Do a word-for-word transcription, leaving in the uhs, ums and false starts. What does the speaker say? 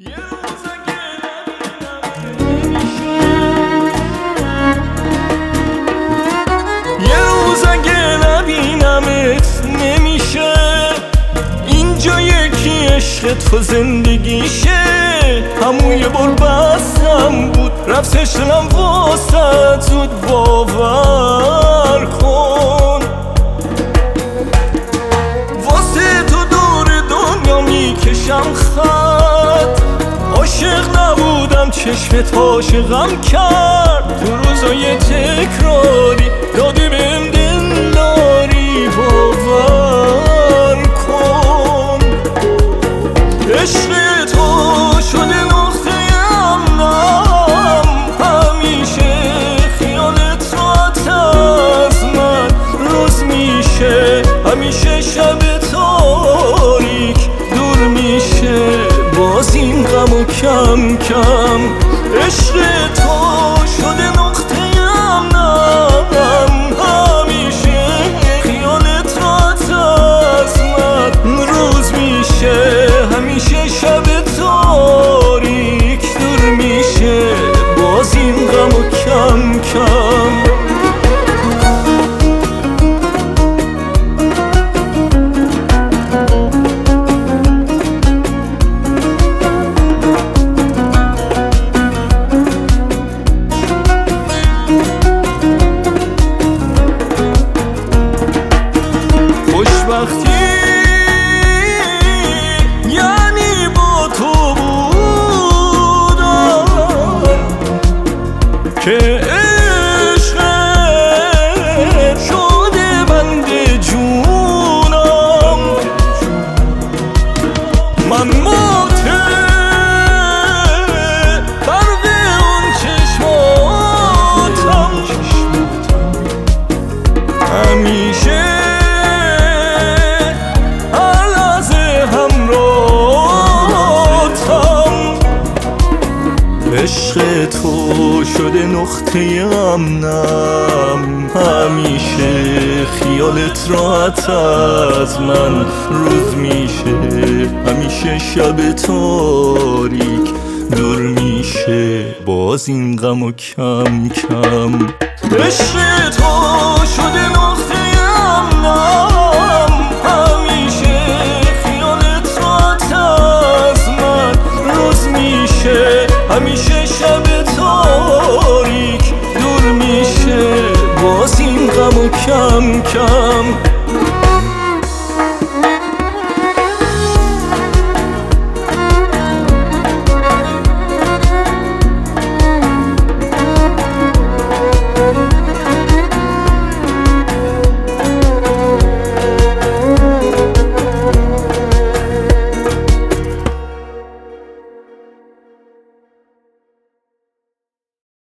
یه روز اگه نبینمت نمیشه اینجا یکی عشق تو زندگیشه. همون یه بار بستم بود رفتش دلم واسه زود باور کن. واسه تو دور دنیا میکشم خط، عاشق نبودم چشمت عاشقم کرد. تو روزای تکراری دادی بهم دلداری باور کن. عشق تو شده نقطه امنم، همیشه خیالت راحت از من روز میشه، همیشه شب تاریک دور میشه باز این غم و کم کم. عشق تو شده نقطه امنم، همیشه خیالت راحت از من روز میشه، همیشه شب تاریک دور میشه باز این غم و کم کم. خوشبختی یعنی با تو بودم که عشقت شده بند جونم. من ماته برق اون چشماتم، همیشه عشق تو شده نقطه امنم، همیشه خیالت راحت از من روز میشه، همیشه شب تاریک دور میشه باز این غم و کم کم. عشق تو شده نقطه امنم، همیشه خیالت راحت از من روز میشه، همیشه شب تاریک دور میشه باز این غم و کم کم.